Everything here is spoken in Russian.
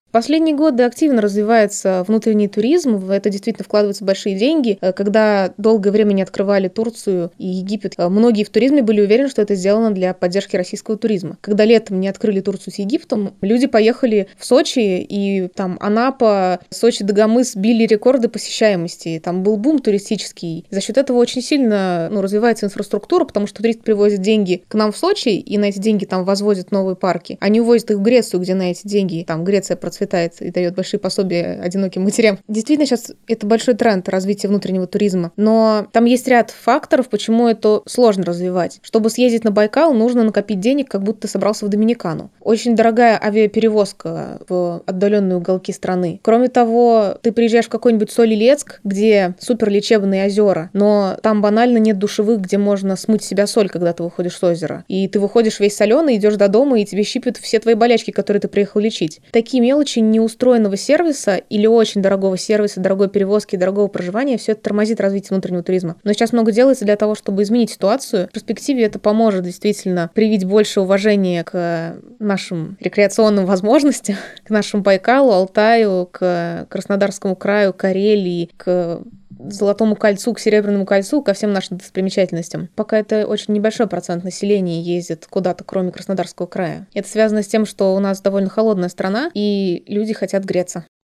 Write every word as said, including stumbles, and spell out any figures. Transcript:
Последние годы активно развивается внутренний туризм, в это действительно вкладываются большие деньги. Когда долгое время не открывали Турцию и Египет, многие в туризме были уверены, что это сделано для поддержки российского туризма. Когда летом не открыли Турцию с Египтом, люди поехали в Сочи, и там Анапа, Сочи, Дагомыс били рекорды посещаемости. Там был бум туристический. За счет этого очень сильно ну, развивается инфраструктура, потому что турист привозит деньги к нам в Сочи, и на эти деньги там возводят новые парки. Они увозят их в Грецию, где на эти деньги там Греция процветает и дает большие пособия одиноким матерям. Действительно, сейчас это большой тренд развития внутреннего туризма. Но там есть ряд факторов, почему это сложно развивать. Чтобы съездить на Байкал, нужно накопить денег, как будто ты собрался в Доминикану. Очень дорогая авиаперевозка в отдаленные уголки страны. Кроме того, ты приезжаешь в какой-нибудь Соль-Илецк, где суперлечебные озера, но там банально нет душевых, где можно смыть с себя соль, когда ты выходишь с озера. И ты выходишь весь соленый, идешь до дома, и тебе щипят все твои болячки, которые ты приехал лечить. Такие мелочи неустроенного сервиса или очень дорогого сервиса, дорогой перевозки, дорогого проживания, все это тормозит развитие внутреннего туризма. Но сейчас много делается для того, чтобы изменить ситуацию. В перспективе это поможет действительно привить больше уважения к нашим рекреационным возможностям, к нашему Байкалу, Алтаю, к Краснодарскому краю, Карелии, к Золотому кольцу, к Серебряному кольцу, ко всем нашим достопримечательностям. Пока это очень небольшой процент населения ездит куда-то, кроме Краснодарского края. Это связано с тем, что у нас довольно холодная страна, и люди хотят греться.